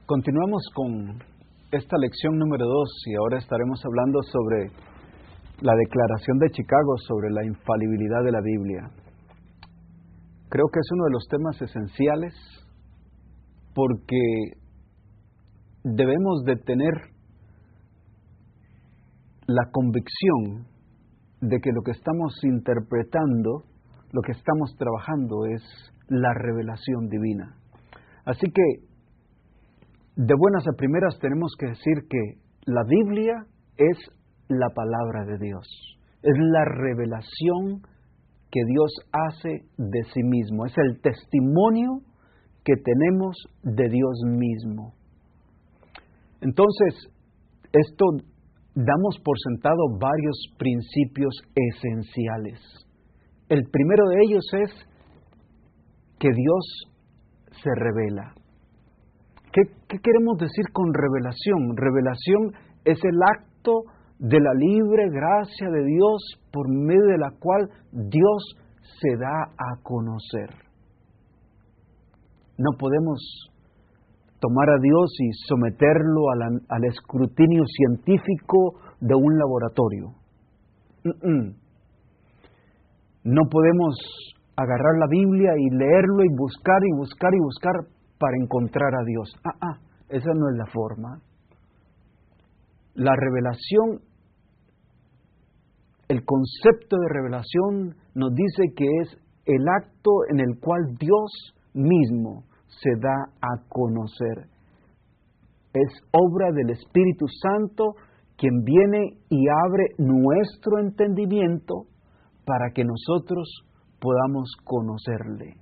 Continuamos con esta lección número 2 y ahora estaremos hablando sobre la Declaración de Chicago sobre la infalibilidad de la Biblia. Creo que es uno de los temas esenciales porque debemos de tener la convicción de que lo que estamos interpretando, lo que estamos trabajando es la revelación divina. Así que de buenas a primeras tenemos que decir que la Biblia es la palabra de Dios, es la revelación que Dios hace de sí mismo, es el testimonio que tenemos de Dios mismo. Entonces, esto damos por sentado varios principios esenciales. El primero de ellos es que Dios se revela. ¿Qué queremos decir con revelación? Revelación es el acto de la libre gracia de Dios por medio de la cual Dios se da a conocer. No podemos tomar a Dios y someterlo al escrutinio científico de un laboratorio. No podemos agarrar la Biblia y leerlo y buscar para encontrar a Dios. Esa no es la forma. La revelación, el concepto de revelación nos dice que es el acto en el cual Dios mismo se da a conocer. Es obra del Espíritu Santo quien viene y abre nuestro entendimiento para que nosotros podamos conocerle.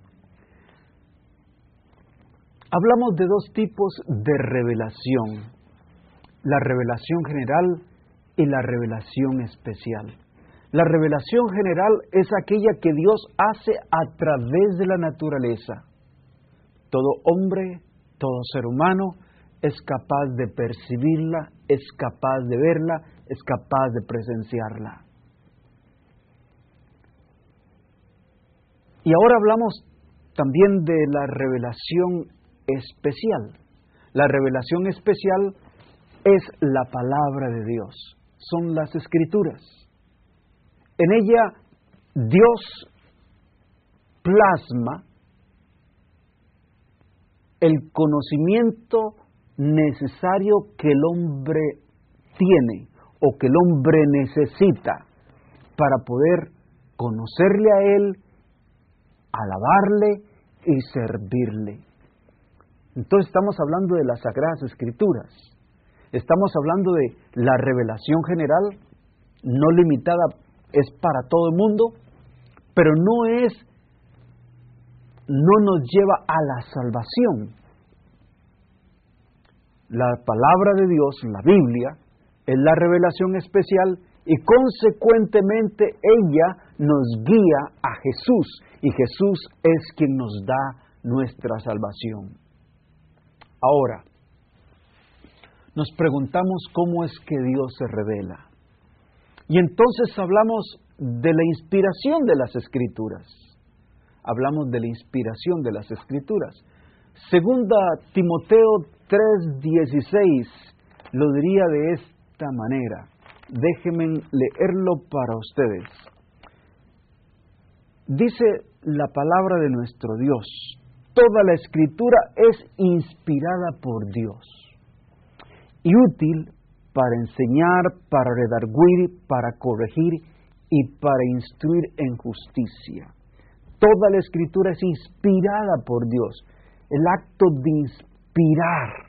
Hablamos de dos tipos de revelación, la revelación general y la revelación especial. La revelación general es aquella que Dios hace a través de la naturaleza. Todo hombre, todo ser humano es capaz de percibirla, es capaz de verla, es capaz de presenciarla. Y ahora hablamos también de la revelación especial. La revelación especial es la palabra de Dios, son las Escrituras. En ella Dios plasma el conocimiento necesario que el hombre tiene o que el hombre necesita para poder conocerle a Él, alabarle y servirle. Entonces estamos hablando de las Sagradas Escrituras. Estamos hablando de la revelación general, no limitada, es para todo el mundo, pero no nos lleva a la salvación. La palabra de Dios, la Biblia, es la revelación especial y consecuentemente ella nos guía a Jesús y Jesús es quien nos da nuestra salvación. Ahora, nos preguntamos cómo es que Dios se revela. Y entonces hablamos de la inspiración de las Escrituras. Hablamos de la inspiración de las Escrituras. Segunda Timoteo 3:16 lo diría de esta manera. Déjenme leerlo para ustedes. Dice la palabra de nuestro Dios: toda la Escritura es inspirada por Dios y útil para enseñar, para redarguir, para corregir y para instruir en justicia. Toda la Escritura es inspirada por Dios. El acto de inspirar.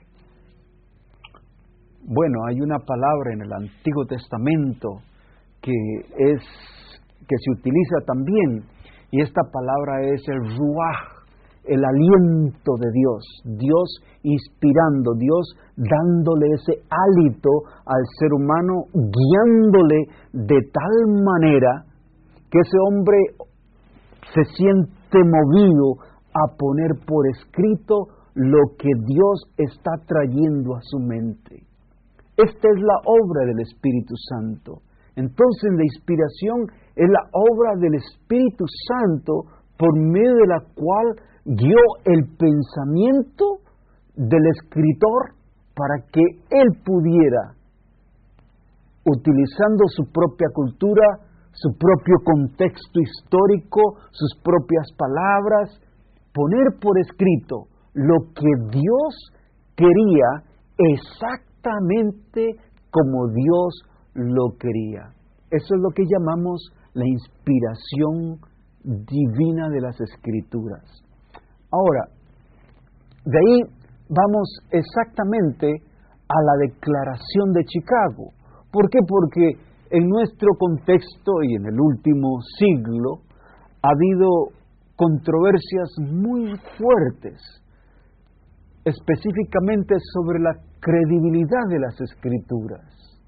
Bueno, hay una palabra en el Antiguo Testamento que se utiliza también, y esta palabra es el ruaj, el aliento de Dios, Dios inspirando, Dios dándole ese hálito al ser humano, guiándole de tal manera que ese hombre se siente movido a poner por escrito lo que Dios está trayendo a su mente. Esta es la obra del Espíritu Santo. Entonces la inspiración es la obra del Espíritu Santo por medio de la cual guió el pensamiento del escritor para que él pudiera, utilizando su propia cultura, su propio contexto histórico, sus propias palabras, poner por escrito lo que Dios quería exactamente como Dios lo quería. Eso es lo que llamamos la inspiración divina de las Escrituras. Ahora, de ahí vamos exactamente a la Declaración de Chicago. ¿Por qué? Porque en nuestro contexto y en el último siglo ha habido controversias muy fuertes, específicamente sobre la credibilidad de las Escrituras.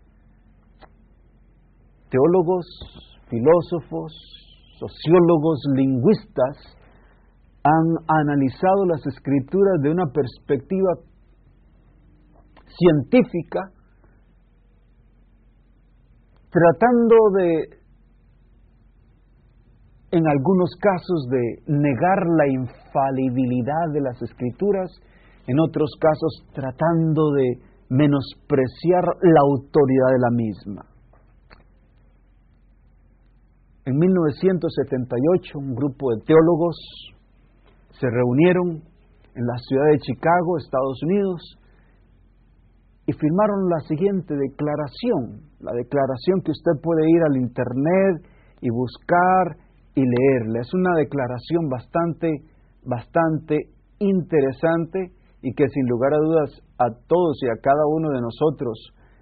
Teólogos, filósofos, sociólogos, lingüistas han analizado las Escrituras de una perspectiva científica, tratando de, en algunos casos, de negar la infalibilidad de las Escrituras, en otros casos tratando de menospreciar la autoridad de la misma. En 1978, un grupo de teólogos se reunieron en la ciudad de Chicago, Estados Unidos, y firmaron la siguiente declaración, la declaración que usted puede ir al internet y buscar y leerla. Es una declaración bastante interesante y que sin lugar a dudas a todos y a cada uno de nosotros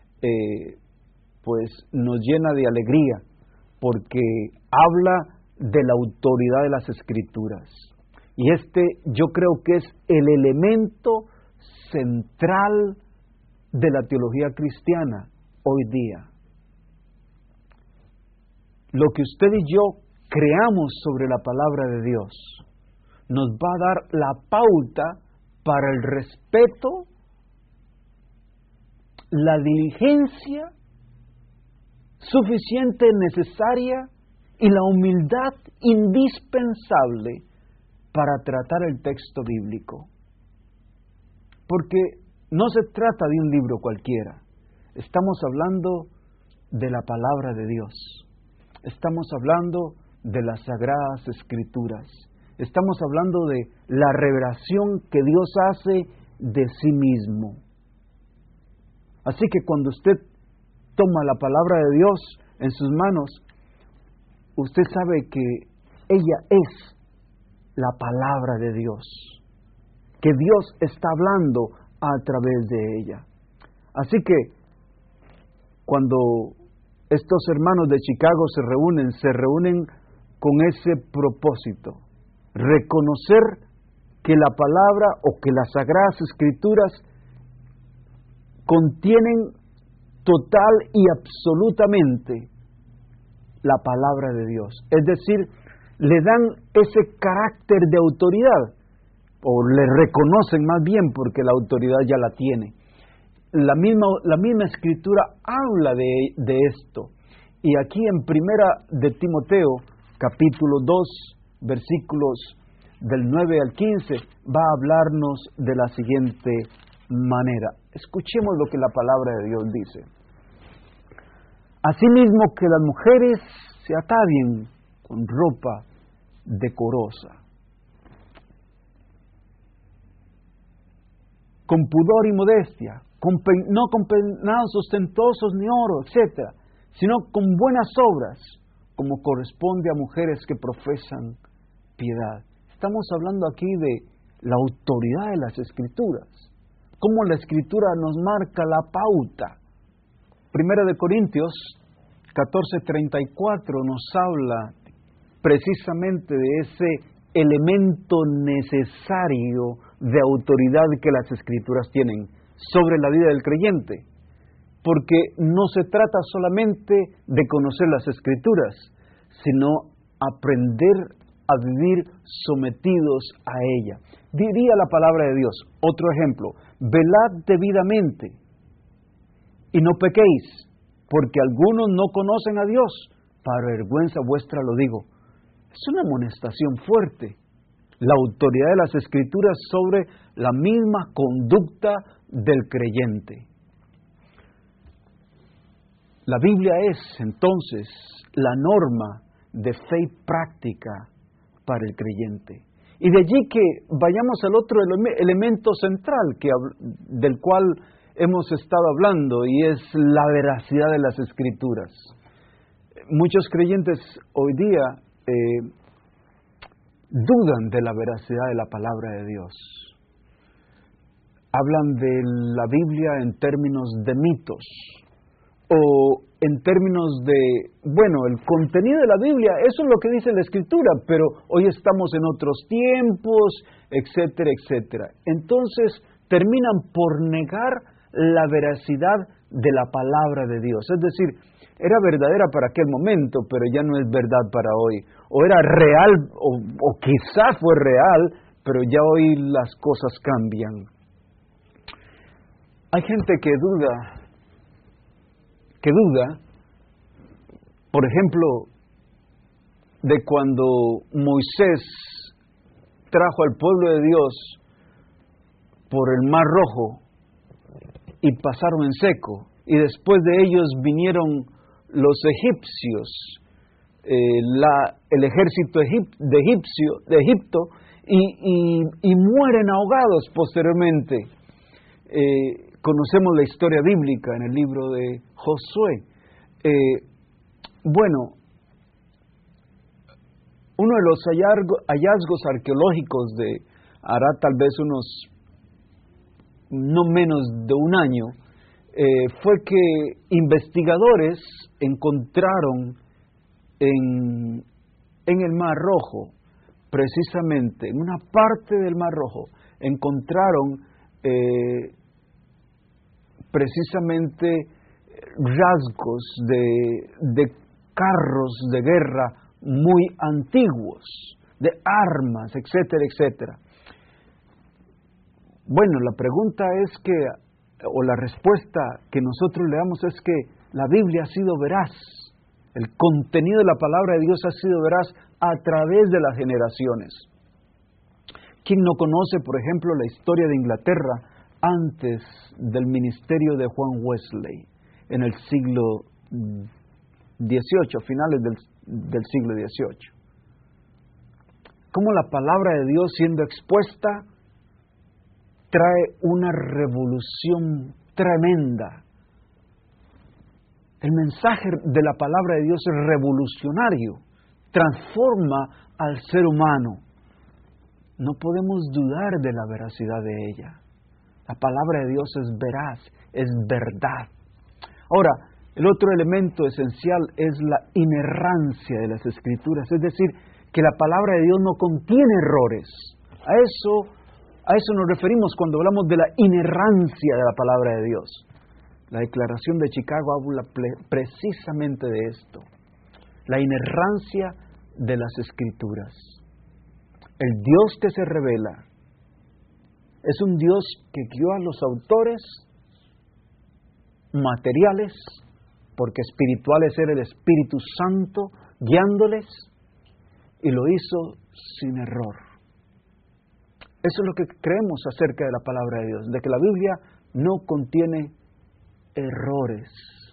pues nos llena de alegría, porque habla de la autoridad de las Escrituras. Y yo creo que es el elemento central de la teología cristiana hoy día. Lo que usted y yo creamos sobre la palabra de Dios nos va a dar la pauta para el respeto, la diligencia suficiente, necesaria y la humildad indispensable para tratar el texto bíblico. Porque no se trata de un libro cualquiera. Estamos hablando de la palabra de Dios. Estamos hablando de las Sagradas Escrituras. Estamos hablando de la revelación que Dios hace de sí mismo. Así que cuando usted toma la palabra de Dios en sus manos, usted sabe que ella es la palabra de Dios, que Dios está hablando a través de ella. Así que cuando estos hermanos de Chicago se reúnen con ese propósito, reconocer que la palabra o que las Sagradas Escrituras contienen total y absolutamente la palabra de Dios. Es decir, le dan ese carácter de autoridad, o le reconocen más bien, porque la autoridad ya la tiene. La misma Escritura habla de esto. Y aquí en Primera de Timoteo, capítulo 2, versículos del 9 al 15, va a hablarnos de la siguiente manera. Escuchemos lo que la palabra de Dios dice. Asimismo que las mujeres se atavien con ropa decorosa, con pudor y modestia, no con peinados ostentosos ni oro, etc., sino con buenas obras, como corresponde a mujeres que profesan piedad. Estamos hablando aquí de la autoridad de las Escrituras, cómo la Escritura nos marca la pauta. Primera de Corintios 14:34 nos habla precisamente de ese elemento necesario de autoridad que las Escrituras tienen sobre la vida del creyente, porque no se trata solamente de conocer las Escrituras, sino aprender a vivir sometidos a ella. Diría la palabra de Dios, otro ejemplo, velad debidamente y no pequéis, porque algunos no conocen a Dios, para vergüenza vuestra lo digo. Es una amonestación fuerte. la autoridad de las Escrituras sobre la misma conducta del creyente. La Biblia es, entonces, la norma de fe y práctica para el creyente. Y de allí que vayamos al otro elemento central del cual hemos estado hablando, y es la veracidad de las Escrituras. Muchos creyentes hoy día dudan de la veracidad de la palabra de Dios. Hablan de la Biblia en términos de mitos, o en términos de, el contenido de la Biblia, eso es lo que dice la Escritura, pero hoy estamos en otros tiempos, etcétera, etcétera. Entonces terminan por negar la veracidad de la palabra de Dios. Es decir, era verdadera para aquel momento, pero ya no es verdad para hoy. O era real, o quizá fue real, pero ya hoy las cosas cambian. Hay gente que duda, por ejemplo, de cuando Moisés trajo al pueblo de Dios por el Mar Rojo y pasaron en seco, y después de ellos vinieron los egipcios, el ejército de Egipto, y mueren ahogados posteriormente. Conocemos la historia bíblica en el libro de Josué. Uno de los hallazgos arqueológicos hará tal vez no menos de un año, fue que investigadores encontraron en el Mar Rojo, precisamente en una parte del Mar Rojo, encontraron precisamente rasgos de carros de guerra muy antiguos, de armas, etcétera, etcétera. La pregunta es o la respuesta que nosotros le damos es que la Biblia ha sido veraz. El contenido de la palabra de Dios ha sido veraz a través de las generaciones. ¿Quién no conoce, por ejemplo, la historia de Inglaterra antes del ministerio de Juan Wesley, en el siglo XVIII, finales del siglo XVIII? Cómo la palabra de Dios, siendo expuesta, trae una revolución tremenda. El mensaje de la palabra de Dios es revolucionario, transforma al ser humano. No podemos dudar de la veracidad de ella. La palabra de Dios es veraz, es verdad. Ahora, el otro elemento esencial es la inerrancia de las Escrituras, es decir, que la palabra de Dios no contiene errores. A eso nos referimos cuando hablamos de la inerrancia de la palabra de Dios. La Declaración de Chicago habla precisamente de esto, la inerrancia de las Escrituras. El Dios que se revela es un Dios que guió a los autores materiales, porque espirituales era el Espíritu Santo guiándoles, y lo hizo sin error. Eso es lo que creemos acerca de la palabra de Dios, de que la Biblia no contiene errores.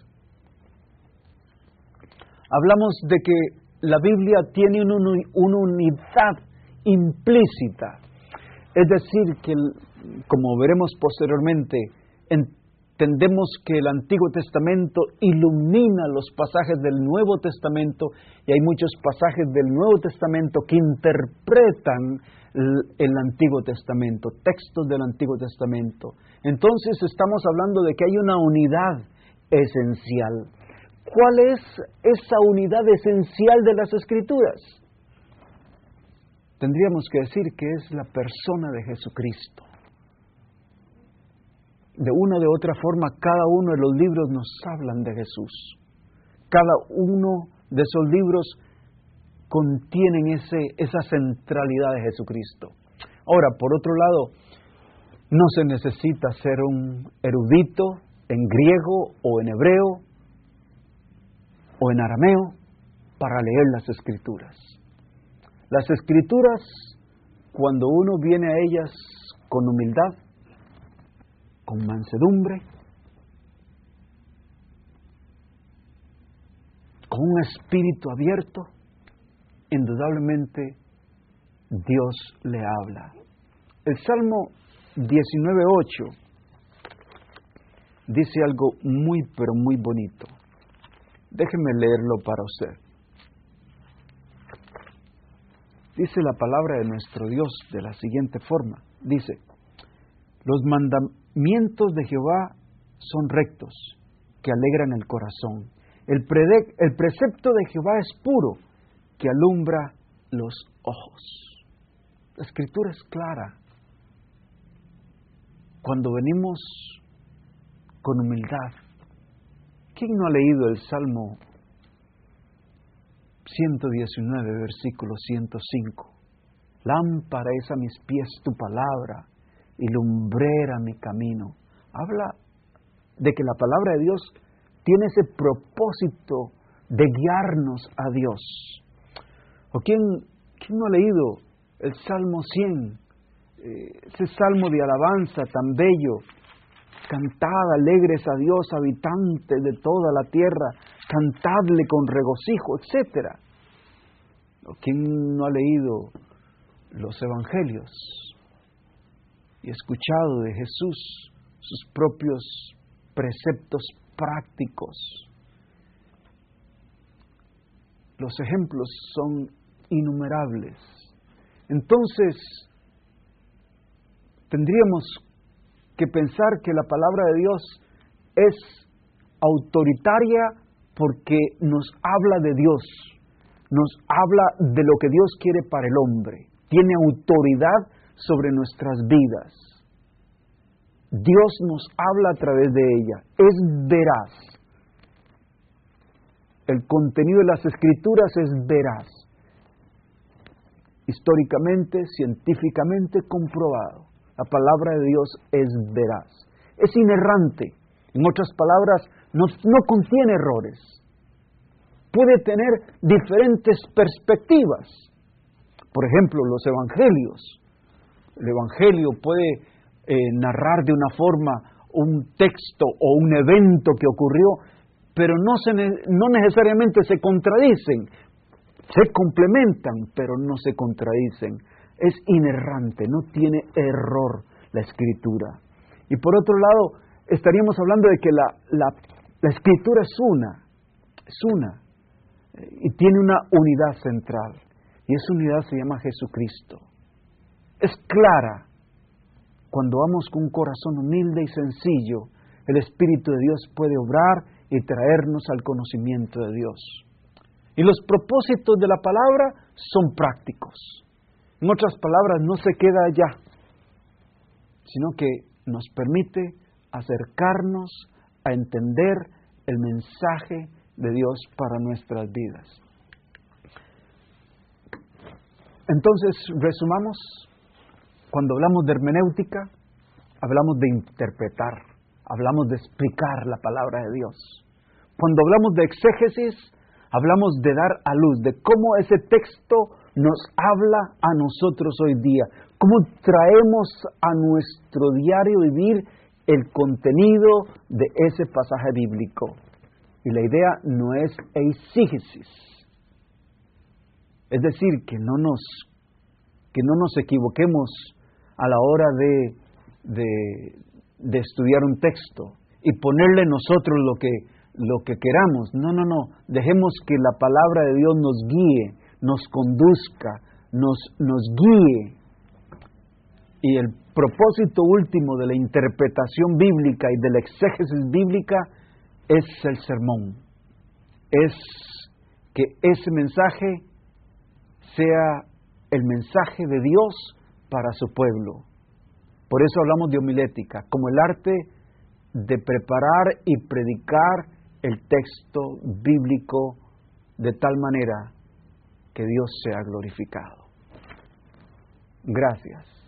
Hablamos de que la Biblia tiene una unidad implícita, es decir, que como veremos posteriormente, entendemos que el Antiguo Testamento ilumina los pasajes del Nuevo Testamento, y hay muchos pasajes del Nuevo Testamento que interpretan el Antiguo Testamento, textos del Antiguo Testamento. Entonces estamos hablando de que hay una unidad esencial. ¿Cuál es esa unidad esencial de las Escrituras? Tendríamos que decir que es la persona de Jesucristo. De una o de otra forma, cada uno de los libros nos hablan de Jesús. Cada uno de esos libros contienen esa centralidad de Jesucristo. Ahora, por otro lado, no se necesita ser un erudito en griego o en hebreo o en arameo para leer las Escrituras. Las Escrituras cuando uno viene a ellas con humildad, con mansedumbre, con un espíritu abierto, indudablemente Dios le habla. El Salmo 19:8 dice algo muy, pero muy bonito. Déjeme leerlo para usted. Dice la palabra de nuestro Dios de la siguiente forma. Dice: los mandamientos de Jehová son rectos, que alegran el corazón. El precepto de Jehová es puro, que alumbra los ojos. La Escritura es clara. Cuando venimos con humildad. ¿Quién no ha leído el Salmo 119, versículo 105? Lámpara es a mis pies tu palabra y lumbrera mi camino. Habla de que la palabra de Dios tiene ese propósito de guiarnos a Dios. ¿O quién no ha leído el Salmo 100? Ese salmo de alabanza tan bello. Cantad alegres a Dios, habitantes de toda la tierra, cantadle con regocijo, etc. ¿O quién no ha leído los evangelios y escuchado de Jesús sus propios preceptos prácticos? Los ejemplos son innumerables. Entonces, tendríamos que pensar que la palabra de Dios es autoritaria porque nos habla de Dios, nos habla de lo que Dios quiere para el hombre, tiene autoridad sobre nuestras vidas. Dios nos habla a través de ella, es veraz. El contenido de las Escrituras es veraz, históricamente, científicamente comprobado. La palabra de Dios es veraz, es inerrante. En otras palabras, no contiene errores. Puede tener diferentes perspectivas. Por ejemplo, los evangelios. El evangelio puede narrar de una forma un texto o un evento que ocurrió, pero no necesariamente se contradicen. Se complementan, pero no se contradicen. Es inerrante, no tiene error la Escritura. Y por otro lado, estaríamos hablando de que la Escritura es una, y tiene una unidad central, y esa unidad se llama Jesucristo. Es clara. Cuando vamos con un corazón humilde y sencillo, el Espíritu de Dios puede obrar y traernos al conocimiento de Dios. Y los propósitos de la palabra son prácticos. En otras palabras, no se queda allá, sino que nos permite acercarnos a entender el mensaje de Dios para nuestras vidas. Entonces, resumamos, cuando hablamos de hermenéutica, hablamos de interpretar, hablamos de explicar la palabra de Dios. Cuando hablamos de exégesis, hablamos de dar a luz, de cómo ese texto nos habla a nosotros hoy día, cómo traemos a nuestro diario vivir el contenido de ese pasaje bíblico. Y la idea no es eisegesis, es decir, que no nos equivoquemos a la hora de estudiar un texto y ponerle nosotros lo que queramos. No, dejemos que la palabra de Dios nos guíe, nos conduzca, nos guíe. Y el propósito último de la interpretación bíblica y de la exégesis bíblica es el sermón. Es que ese mensaje sea el mensaje de Dios para su pueblo. Por eso hablamos de homilética, como el arte de preparar y predicar el texto bíblico de tal manera que Dios sea glorificado. Gracias.